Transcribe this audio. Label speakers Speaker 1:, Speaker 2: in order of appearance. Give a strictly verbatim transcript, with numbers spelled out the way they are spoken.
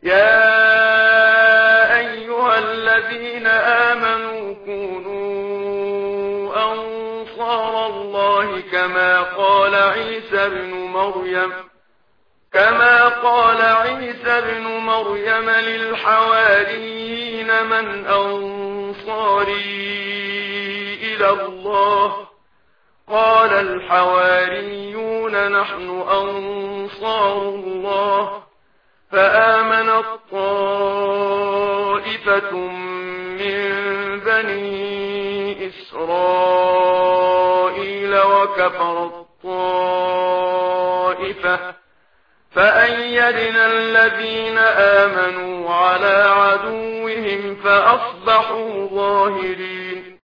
Speaker 1: يا أيها الذين آمنوا كونوا أنصار الله كما قال عيسى ابن مريم كما قال عيسى ابن مريم للحواريين من أنصاري إلى الله قال الحواريون نحن أنصار الله فآمنت طائفة من بني إسرائيل وكفرت طائفة فأيدنا الذين آمنوا على عدوهم فأصبحوا ظاهرين.